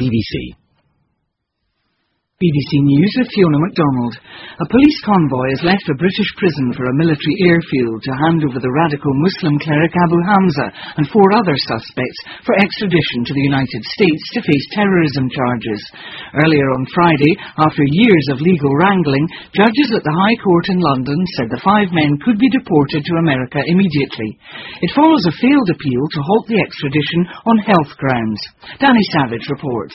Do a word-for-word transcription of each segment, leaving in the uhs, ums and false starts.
B B C. B B C News with Fiona MacDonald. A police convoy has left a British prison for a military airfield to hand over the radical Muslim cleric Abu Hamza and four other suspects for extradition to the United States to face terrorism charges. Earlier on Friday, after years of legal wrangling, judges at the High Court in London said the five men could be deported to America immediately. It follows a failed appeal to halt the extradition on health grounds. Danny Savage reports.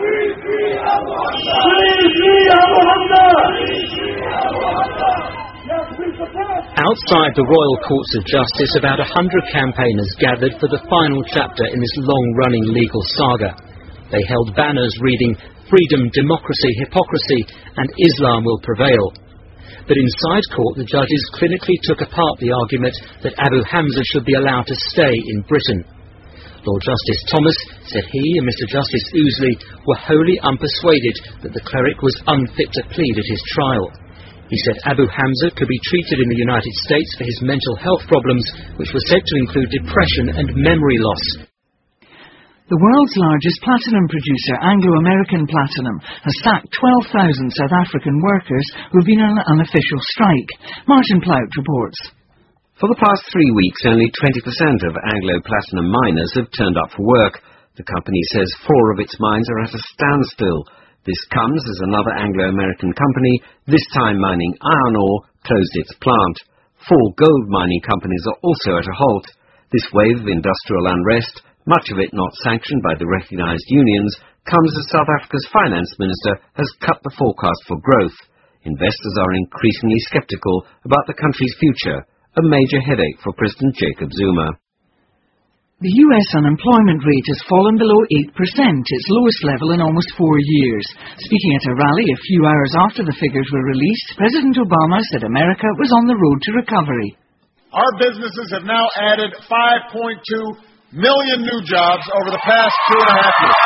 Outside the Royal Courts of Justice, about a hundred campaigners gathered for the final chapter in this long-running legal saga. They held banners reading, "Freedom, democracy, hypocrisy, and Islam will prevail." But inside court, the judges clinically took apart the argument that Abu Hamza should be allowed to stay in Britain. Lord Justice Thomas said he and Mister Justice Ouseley were wholly unpersuaded that the cleric was unfit to plead at his trial. He said Abu Hamza could be treated in the United States for his mental health problems, which were said to include depression and memory loss. The world's largest platinum producer, Anglo American Platinum, has sacked twelve thousand South African workers who have been on an unofficial strike. Martin Plout reports. For the past three weeks, only twenty percent of Anglo Platinum miners have turned up for work. The company says four of its mines are at a standstill. This comes as another Anglo-American company, this time mining iron ore, closed its plant. Four gold mining companies are also at a halt. This wave of industrial unrest, much of it not sanctioned by the recognised unions, comes as South Africa's finance minister has cut the forecast for growth. Investors are increasingly sceptical about the country's future, a major headache for President Jacob Zuma. The U S unemployment rate has fallen below eight percent, its lowest level in almost four years. Speaking at a rally a few hours after the figures were released, President Obama said America was on the road to recovery. Our businesses have now added five point two million new jobs over the past two and a half years.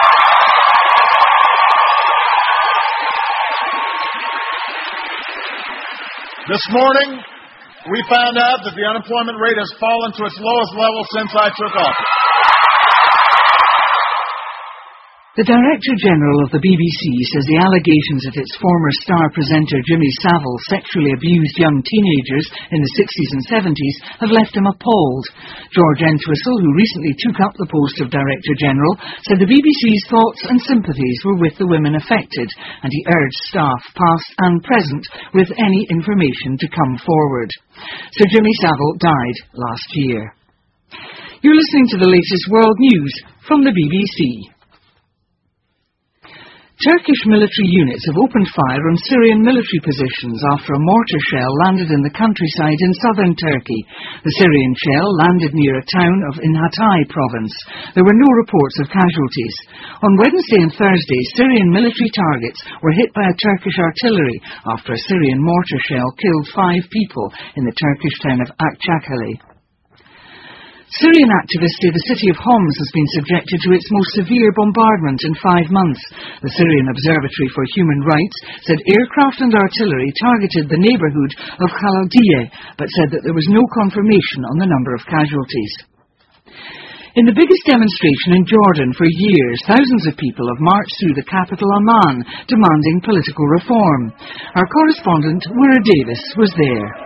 This morning, we found out that the unemployment rate has fallen to its lowest level since I took office. The Director General of the B B C says the allegations that its former star presenter Jimmy Savile sexually abused young teenagers in the sixties and seventies have left him appalled. George Entwistle, who recently took up the post of Director General, said the B B C's thoughts and sympathies were with the women affected, and he urged staff, past and present, with any information to come forward. Sir Jimmy Savile died last year. You're listening to the latest world news from the B B C. Turkish military units have opened fire on Syrian military positions after a mortar shell landed in the countryside in southern Turkey. The Syrian shell landed near a town of in Hatay province. There were no reports of casualties. On Wednesday and Thursday, Syrian military targets were hit by a Turkish artillery after a Syrian mortar shell killed five people in the Turkish town of Akçakale. Syrian activists say the city of Homs has been subjected to its most severe bombardment in five months. The Syrian Observatory for Human Rights said aircraft and artillery targeted the neighbourhood of Khaldiye, but said that there was no confirmation on the number of casualties. In the biggest demonstration in Jordan for years, thousands of people have marched through the capital Amman, demanding political reform. Our correspondent, Wira Davis, was there.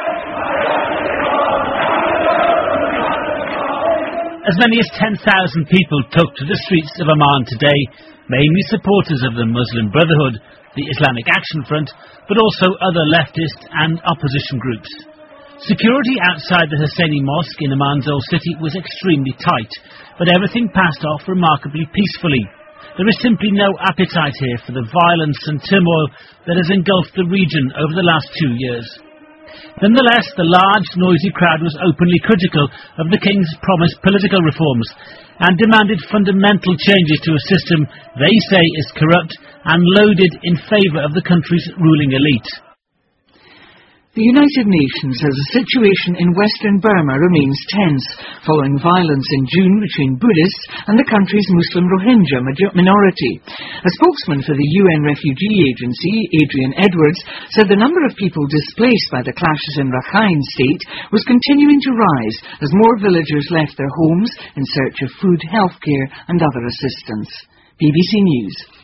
As many as ten thousand people took to the streets of Amman today, mainly supporters of the Muslim Brotherhood, the Islamic Action Front, but also other leftist and opposition groups. Security outside the Husseini Mosque in Amman's old city was extremely tight, but everything passed off remarkably peacefully. There is simply no appetite here for the violence and turmoil that has engulfed the region over the last two years. Nonetheless, the large, noisy crowd was openly critical of the King's promised political reforms and demanded fundamental changes to a system they say is corrupt and loaded in favour of the country's ruling elite. The United Nations says the situation in Western Burma remains tense, following violence in June between Buddhists and the country's Muslim Rohingya minority. A spokesman for the U N Refugee Agency, Adrian Edwards, said the number of people displaced by the clashes in Rakhine State was continuing to rise as more villagers left their homes in search of food, healthcare and other assistance. B B C News.